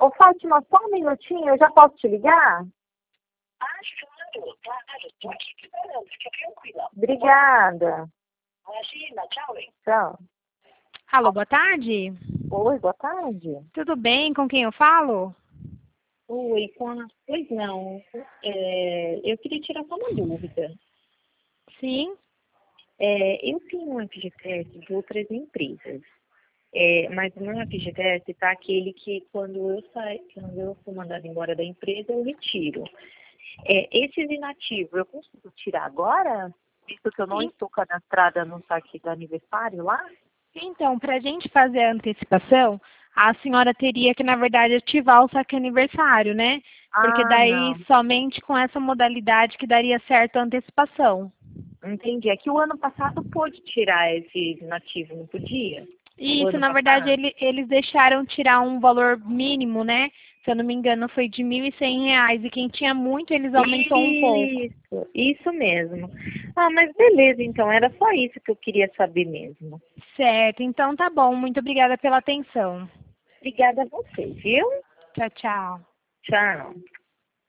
Ô, Fátima, só um minutinho, eu já posso te ligar? Claro, tô aqui esperando, fica tranquila. Obrigada. Imagina, tchau, hein? Tchau. Alô, boa tarde. Oi, boa tarde. Tudo bem? Com quem eu falo? Oi, pois não. Eu queria tirar só uma dúvida. Sim. Eu tenho um FGTS de outras empresas, mas o meu FGTS está aquele que quando eu for mandada embora da empresa, eu retiro. Esses inativos, eu consigo tirar agora? Visto que eu não estou cadastrada no saque do aniversário lá? Então, para a gente fazer a antecipação, a senhora teria que, na verdade, ativar o saque aniversário, né? Porque daí Não. somente com essa modalidade que daria certo a antecipação. Entendi. É que o ano passado pôde tirar esse inativo, não podia? Isso, na verdade, eles deixaram tirar um valor mínimo, né? Se eu não me engano, foi de R$ 1.100. E quem tinha muito, eles aumentou um pouco. Isso mesmo. Ah, mas beleza, então. Era só isso que eu queria saber mesmo. Certo, então tá bom. Muito obrigada pela atenção. Obrigada a você, viu? Tchau, tchau. Tchau.